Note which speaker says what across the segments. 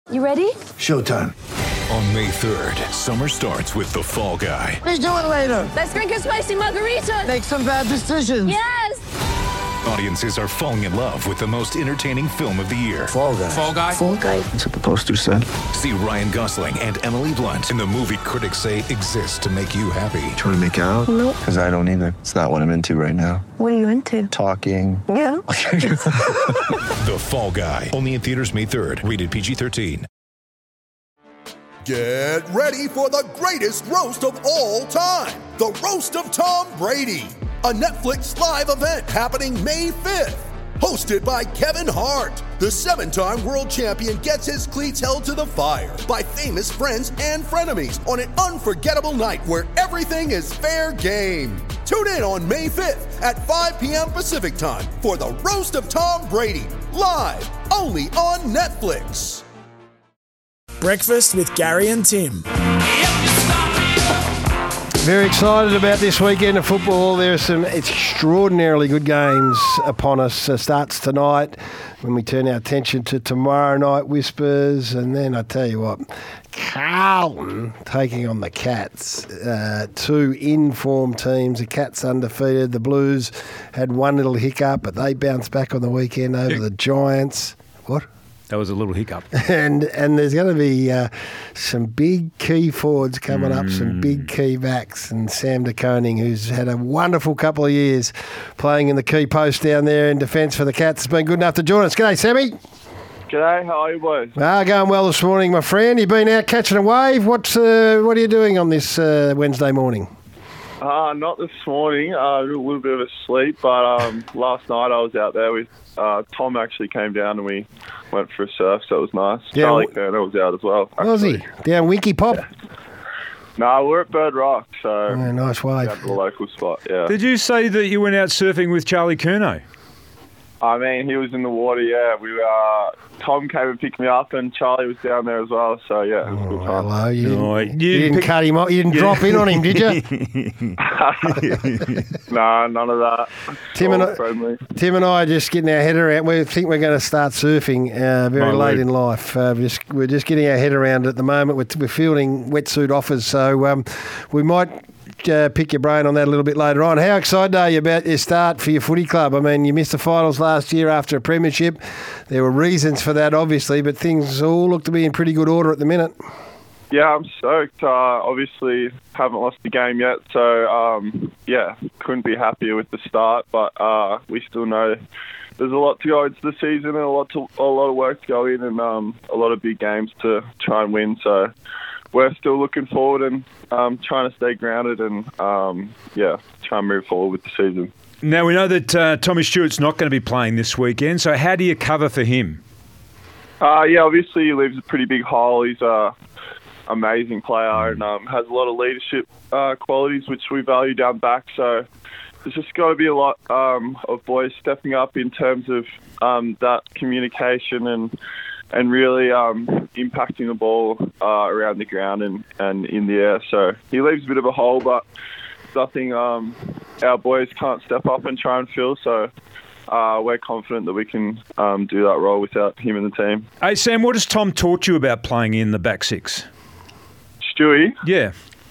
Speaker 1: You ready?
Speaker 2: Showtime.
Speaker 3: On May 3rd, summer starts with The Fall Guy.
Speaker 4: Let's do it later.
Speaker 1: Let's drink a spicy margarita.
Speaker 4: Make some bad decisions.
Speaker 1: Yes!
Speaker 3: Audiences are falling in love with the most entertaining film of the year.
Speaker 2: Fall Guy.
Speaker 5: Fall Guy?
Speaker 1: Fall Guy.
Speaker 2: That's what the poster said.
Speaker 3: See Ryan Gosling and Emily Blunt in the movie critics say exists to make you happy.
Speaker 2: Trying to make it out?
Speaker 1: Nope.
Speaker 2: Because I don't either. It's not what I'm into right now.
Speaker 1: What are you into?
Speaker 2: Talking.
Speaker 1: Yeah.
Speaker 3: The Fall Guy. Only in theaters May 3rd. Rated PG-13.
Speaker 6: Get ready for the greatest roast of all time. The Roast of Tom Brady. A Netflix live event happening May 5th. Hosted by Kevin Hart. The 7-time world champion gets his cleats held to the fire by famous friends and frenemies on an unforgettable night where everything is fair game. Tune in on May 5th at 5 p.m. Pacific time for the Roast of Tom Brady. Live only on Netflix.
Speaker 7: Breakfast with Gary and Tim.
Speaker 8: Very excited about this weekend of football. There are some extraordinarily good games upon us. Starts tonight when we turn our attention to tomorrow night whispers. And then I tell you what, Carlton taking on the Cats. Two in-form teams. The Cats undefeated. The Blues had one little hiccup, but they bounced back on the weekend over the Giants. What?
Speaker 5: That was a little hiccup.
Speaker 8: And there's going to be some big key forwards coming up, some big key backs, and Sam de Koning, who's had a wonderful couple of years playing in the key post down there in defence for the Cats, has been good enough to join us. G'day, Sammy.
Speaker 9: G'day, how are you boys?
Speaker 8: Going well this morning, my friend. You've been out catching a wave. What are you doing on this Wednesday morning?
Speaker 9: Not this morning. A little bit of a sleep, but last night I was out there with Tom. Actually came down and we went for a surf, so it was nice.
Speaker 8: Yeah,
Speaker 9: Charlie Kerner was out as well.
Speaker 8: Was he? Down Winky Pop?
Speaker 9: Yeah. No, we're at Bird Rock, so
Speaker 8: nice wave.
Speaker 9: down to the local spot. Yeah.
Speaker 5: Did you say that you went out surfing with Charlie Curnow?
Speaker 9: I mean, he was in the water. Yeah, Tom came and picked me up, and Charlie was down there as well. So yeah, it was good fun.
Speaker 8: Hello, you didn't cut him off. You didn't drop in on him, did you?
Speaker 9: No, none of that.
Speaker 8: Tim and I are just getting our head around. We think we're going to start surfing very late in life. We're just getting our head around it at the moment. We're fielding wetsuit offers, so we might pick your brain on that a little bit later on. How excited are you about your start for your footy club? I mean, you missed the finals last year after a premiership. There were reasons for that, obviously, but things all look to be in pretty good order at the minute.
Speaker 9: Yeah, I'm stoked. Obviously, haven't lost a game yet, so couldn't be happier with the start. But we still know there's a lot to go into the season and a lot of work to go in, and a lot of big games to try and win. So we're still looking forward and trying to stay grounded and try and move forward with the season.
Speaker 5: Now we know that Tommy Stewart's not going to be playing this weekend. So how do you cover for him?
Speaker 9: Obviously he leaves a pretty big hole. He's amazing player and has a lot of leadership qualities which we value down back. So there's just got to be a lot of boys stepping up in terms of that communication and really impacting the ball around the ground and in the air. So he leaves a bit of a hole, but nothing our boys can't step up and try and fill. So we're confident that we can do that role without him in the team.
Speaker 5: Hey, Sam, what has Tom taught you about playing in the back six?
Speaker 9: Stewie?
Speaker 5: Yeah.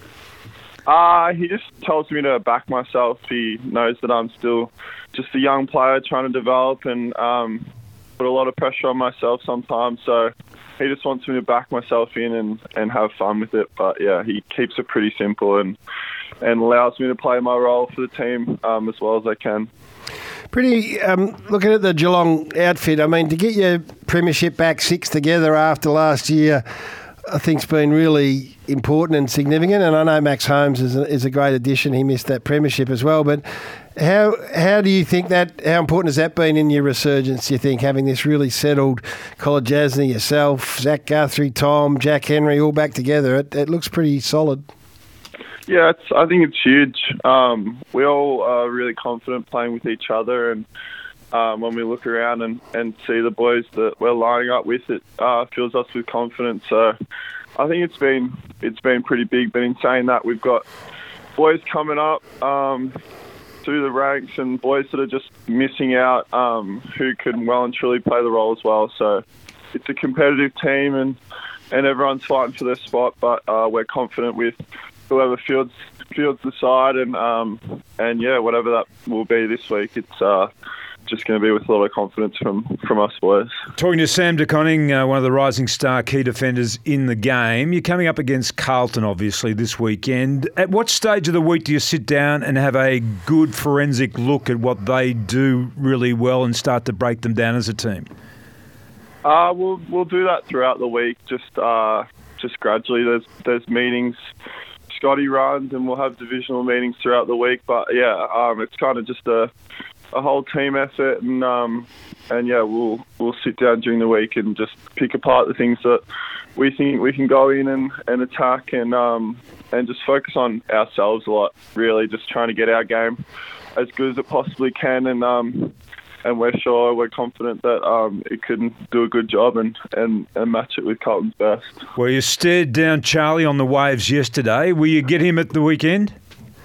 Speaker 9: He just tells me to back myself. He knows that I'm still just a young player trying to develop and put a lot of pressure on myself sometimes. So he just wants me to back myself in and have fun with it. But yeah, he keeps it pretty simple and allows me to play my role for the team as well as I can.
Speaker 8: Pretty, looking at the Geelong outfit, I mean, to get your premiership back six together after last year, I think it's been really important and significant. And I know Max Holmes is a great addition. He missed that premiership as well. But how do you think that? How important has that been in your resurgence? Do you think having this really settled Colin Jasny, yourself, Zach Guthrie, Tom, Jack Henry, all back together? It looks pretty solid.
Speaker 9: Yeah, I think it's huge. We all are really confident playing with each other, and when we look around and see the boys that we're lining up with, it fills us with confidence. So I think it's been pretty big. But in saying that, we've got boys coming up through the ranks and boys that are just missing out who can well and truly play the role as well. So it's a competitive team and everyone's fighting for their spot. But we're confident with whoever fields the side, and yeah, whatever that will be this week, it's just going to be with a lot of confidence from us boys.
Speaker 5: Talking to Sam De Koning, one of the rising star key defenders in the game. You're coming up against Carlton, obviously, this weekend. At what stage of the week do you sit down and have a good forensic look at what they do really well and start to break them down as a team?
Speaker 9: We'll do that throughout the week, just gradually. There's meetings Scotty runs, and we'll have divisional meetings throughout the week. But yeah, it's kind of just a whole team effort, and yeah, we'll sit down during the week and just pick apart the things that we think we can go in and attack, and just focus on ourselves a lot. Really, just trying to get our game as good as it possibly can, and we're confident that it can do a good job and match it with Carlton's best.
Speaker 5: Well, you stared down Charlie on the waves yesterday. Will you get him at the weekend?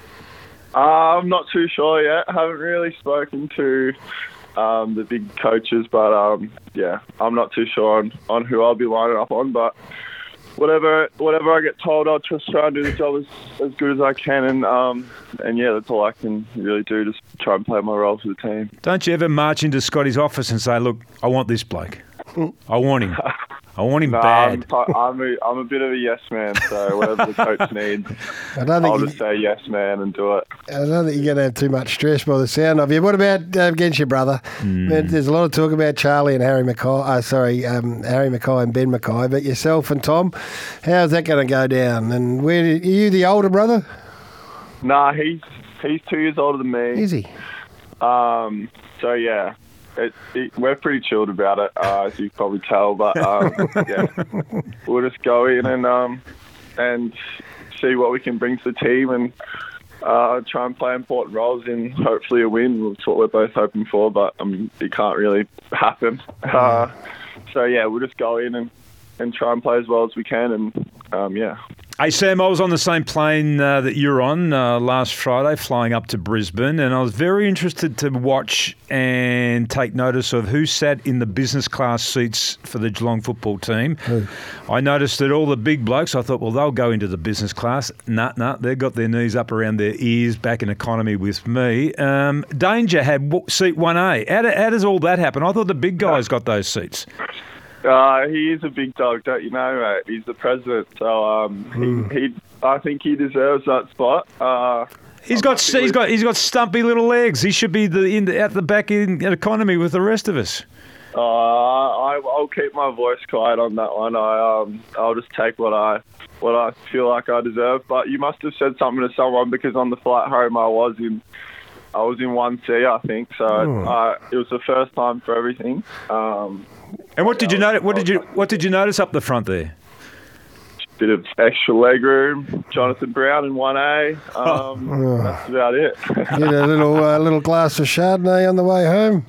Speaker 9: I'm not too sure yet. I haven't really spoken to the big coaches, but yeah, I'm not too sure on who I'll be lining up on. But whatever I get told, I'll just try and do the job as good as I can, and yeah, that's all I can really do. Just try and play my role for the team.
Speaker 5: Don't you ever march into Scotty's office and say, "Look, I want this bloke. I want him. I want him bad."
Speaker 9: I'm a bit of a yes man, so whatever the coach needs, I'll just say yes man and do it.
Speaker 8: I don't think you're going to have too much stress by the sound of you. What about against your brother? There's a lot of talk about Charlie and Harry Mackay. Harry Mackay and Ben Mackay. But yourself and Tom, how's that going to go down? And are you the older brother?
Speaker 9: Nah, he's 2 years older than me.
Speaker 8: Is he?
Speaker 9: So yeah. We're pretty chilled about it, as you can probably tell. But yeah, we'll just go in and see what we can bring to the team, and try and play important roles in hopefully a win. That's what we're both hoping for, but it can't really happen. So yeah, we'll just go in and try and play as well as we can, and yeah.
Speaker 5: Hey, Sam, I was on the same plane that you're on last Friday, flying up to Brisbane, and I was very interested to watch and take notice of who sat in the business class seats for the Geelong football team.
Speaker 8: Who?
Speaker 5: I noticed that all the big blokes, I thought, well, they'll go into the business class. Nah, they've got their knees up around their ears back in economy with me. Danger had seat 1A. How does all that happen? I thought the big guys got those seats.
Speaker 9: He is a big dog, don't you know, mate? He's the president, so I think he deserves that spot.
Speaker 5: He's got stumpy little legs. He should be at the back in economy with the rest of us.
Speaker 9: I'll keep my voice quiet on that one. I'll just take what I feel like I deserve. But you must have said something to someone, because on the flight home I was in 1C, I think. So it was the first time for everything.
Speaker 5: And what did you notice? What did you notice up the front there?
Speaker 9: Bit of extra leg room. Jonathan Brown in 1A. That's about it.
Speaker 8: Get a little glass of Chardonnay on the way home.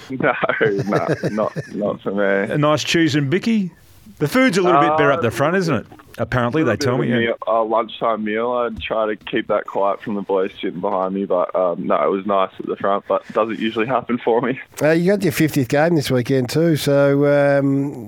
Speaker 9: No, not for me.
Speaker 5: A nice cheese and bicky. The food's a little bit better up the front, isn't it? Apparently, they tell me.
Speaker 9: A lunchtime meal. I'd try to keep that quiet from the boys sitting behind me, but no, it was nice at the front, but it doesn't usually happen for me.
Speaker 8: You got your 50th game this weekend too, so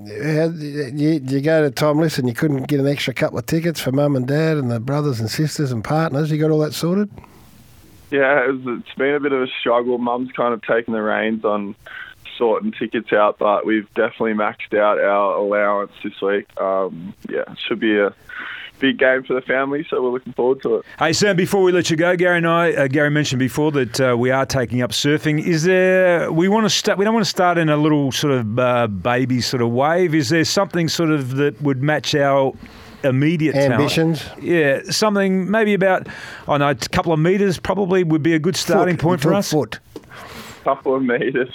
Speaker 8: you go to Tom Listen, you couldn't get an extra couple of tickets for mum and dad and the brothers and sisters and partners. You got all that sorted?
Speaker 9: Yeah, it's been a bit of a struggle. Mum's kind of taken the reins on sorting tickets out, but we've definitely maxed out our allowance this week. Yeah, it should be a big game for the family, so we're looking forward to it.
Speaker 5: Hey, Sam, before we let you go, Gary mentioned before that we are taking up surfing. We don't want to start in a little sort of baby sort of wave. Is there something sort of that would match our immediate
Speaker 8: ambitions?
Speaker 5: Talent? Yeah, something maybe about, a couple of metres probably would be a good starting point for us.
Speaker 9: Couple of metres.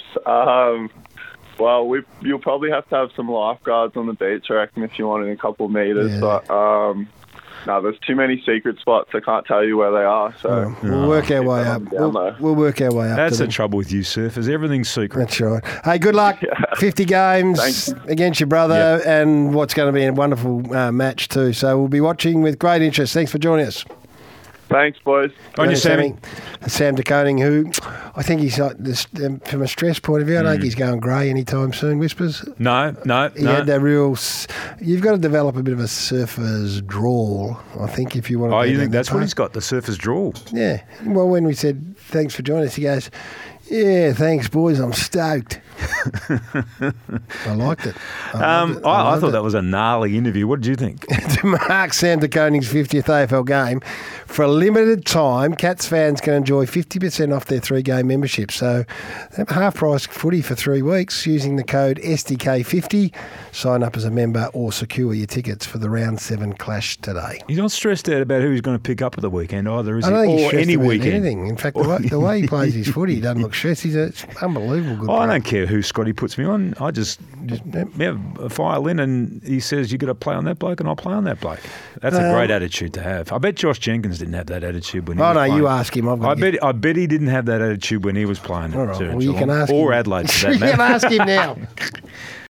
Speaker 9: Well, you'll probably have to have some lifeguards on the beach, I reckon, if you want in a couple of metres. Yeah. But no, there's too many secret spots. I can't tell you where they are. So
Speaker 8: we'll work our way up. We'll work our way up.
Speaker 5: That's the trouble with you surfers. Everything's secret.
Speaker 8: That's right. Hey, good luck. Yeah. 50 games against your brother, and what's going to be a wonderful match too. So we'll be watching with great interest. Thanks for joining us.
Speaker 9: Thanks, boys.
Speaker 5: On you, Sammy.
Speaker 8: Sam De Koning, who I think he's not, from a stress point of view, I don't think he's going grey anytime soon, Whispers.
Speaker 5: No.
Speaker 8: He had that real... You've got to develop a bit of a surfer's drawl, I think, if you want to...
Speaker 5: Oh, you think that's what he's got, the surfer's drawl?
Speaker 8: Yeah. Well, when we said, thanks for joining us, he goes, yeah, thanks, boys, I'm stoked. I liked it.
Speaker 5: I thought that was a gnarly interview. What did you think?
Speaker 8: To mark Sam De Koning's 50th AFL game, for a limited time, Cats fans can enjoy 50% off their 3-game membership. So half-price footy for 3 weeks using the code SDK50. Sign up as a member or secure your tickets for the Round 7 clash today.
Speaker 5: He's not stressed out about who he's going to pick up at the weekend either, is he?
Speaker 8: I don't think he's
Speaker 5: or
Speaker 8: stressed
Speaker 5: any
Speaker 8: about
Speaker 5: weekend.
Speaker 8: anything. In fact, the way he plays his footy, he doesn't look stressed. He's an unbelievable good player.
Speaker 5: I don't care who Scotty puts me on. I just file in and he says, you got to play on that bloke and I'll play on that bloke. That's a great attitude to have. I bet Josh Jenkins didn't have that attitude when he was playing.
Speaker 8: You ask him.
Speaker 5: I bet he didn't have that attitude when he was playing.
Speaker 8: All right. Well, you can ask
Speaker 5: or
Speaker 8: him.
Speaker 5: Adelaide, for that
Speaker 8: You
Speaker 5: matter.
Speaker 8: can ask him now.